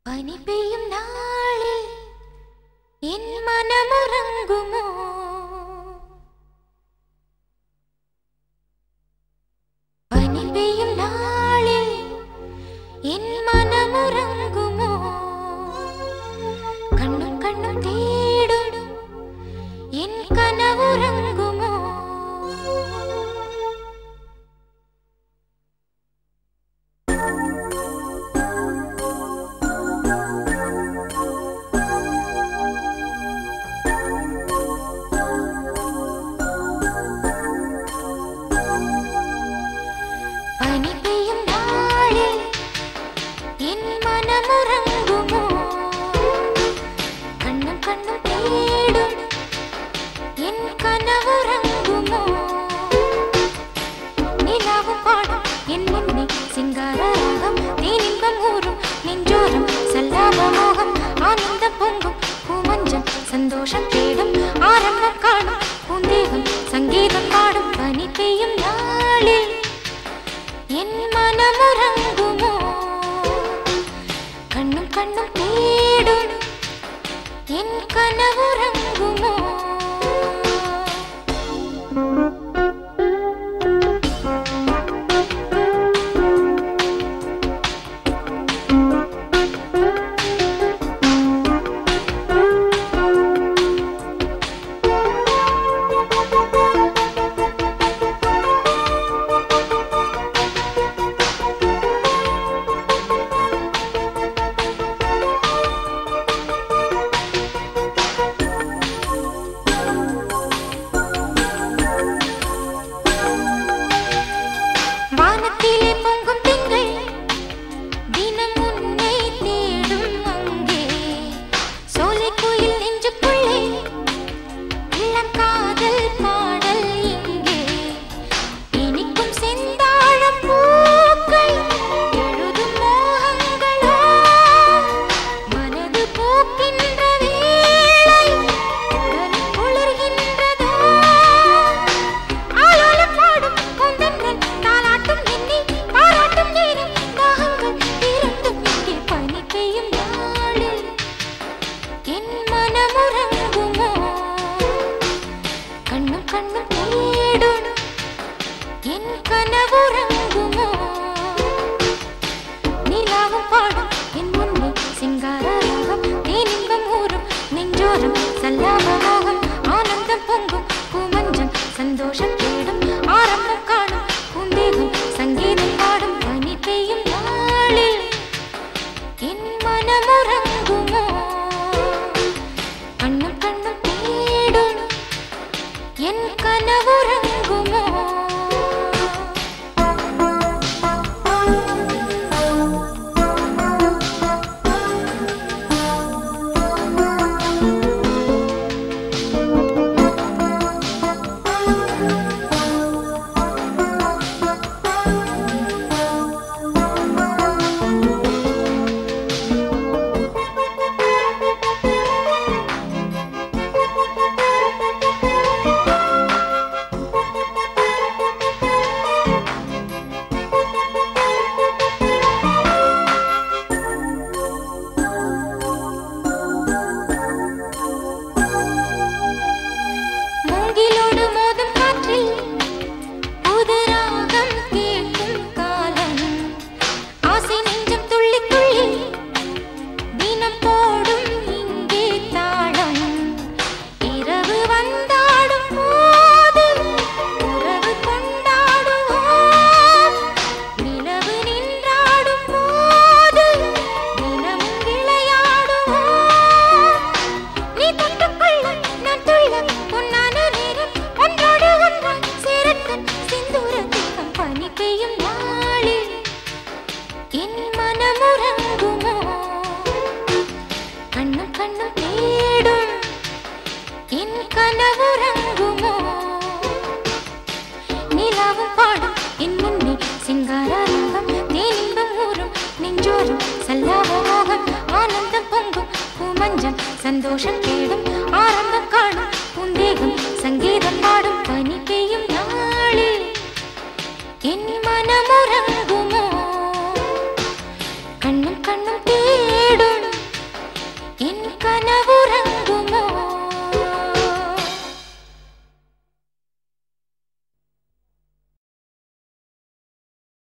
பனி பெய்யும் நாளில் என் மனமுறங்குமோ? பனி பெய்யும் நாளில் என் மனமுறங்குமோ? கண்ணும் கண்ணும் தேடும் என் கனவுறங்குமோ? பனி பெய்யும் நாளில் என் மனமுறங்குமோ? கண்ணும் கண்ணும் தேடும் என் கனவுறங்குமோ? நிலாவும் பாடும் என் முன்னே சிங்கார ராகம், தேனின்பம் ஊறும் நெஞ்சோரம் சல்லாப மோகம், ஆனந்தம் பொங்கும் பூமஞ்சம் சந்தோஷம் தேடும் ஆரம்பம் காணும் பூந்தேகம் சங்கீதம் பாடும். பனி பெய்யும் நாளில் என் மனமுறங்குமோ? கண்ணும் கண்ணும் தேடும் என் கனவுறங்குமோ? வானத்திலே பொங்கும் திங்கள் தினம் உன்னை தேடும் அங்கே, சோலைக்குயில் நெஞ்சுக்குள்ளே இளம் காதல் பாடல் இங்கே, இனிக்கும் செந்தாழம் பூக்கள் எழுதும் மோகங்களோ, மனது போக்கின்ற வேளை உடல் குளிர்கின்றதோ, ஆளாளம் பாடும் பூந்தென்றல் தாலாட்டும் எண்ணி பாராட்டும் நேரம் தாகங்கள் தீரட்டும் இங்கே. பனி பெய்யும் நாளில் என் மனமுறங்குமோ? கண்ணும் கண்ணும் தேடும் என் கனவுறங்குமோ? நிலாவும் பாடும் என் முன்னே சிங்கார ராகம், தேனின்பம் ஊறும் நெஞ்சோரம் சல்லாப மோகம், ஆனந்தம் பொங்கும் பூமஞ்சம் சந்தோஷம் தேடும் ஆரம்பம் காணும் பூந்தேகம் சங்கீதம் பாடும். பனி பெய்யும் நாளில் என் மனமுறங்குமோ? கண்ணும் கண்ணும் தேடும் என் கனவுறங்குமோ? மூங்கிலோடு மோதும் காற்றில் புது ராகம் கேட்கும் காலம், ஆசை நெஞ்சம் துள்ளி துள்ளி தினம் போடும் இங்கே தாளம், இரவு வந்தாடும் போது உறவு கொண்டாடுவோம், நிலவு நின்றாடும் போது தினமும் விளையாடுவோம், நீ தொட்டுக்கொள்ள நான் துள்ள பொன்னான நேரம் ஒன்றோடு ஒன்றாய் சேரட்டும் சிந்தூர தீபம். பனி பெய்யும் நாளில் என் மனமுறங்குமோ? கண்ணும் கண்ணும் தேடும் என் கனவுறங்குமோ? நிலாவும் பாடும் என் முன்னே சிங்கார ராகம், தேனின்பம் ஊறும் நெஞ்சோரம் சல்லாப மோகம், ஆனந்தம் பொங்கும் பூமஞ்சம் சந்தோஷம் தேடும்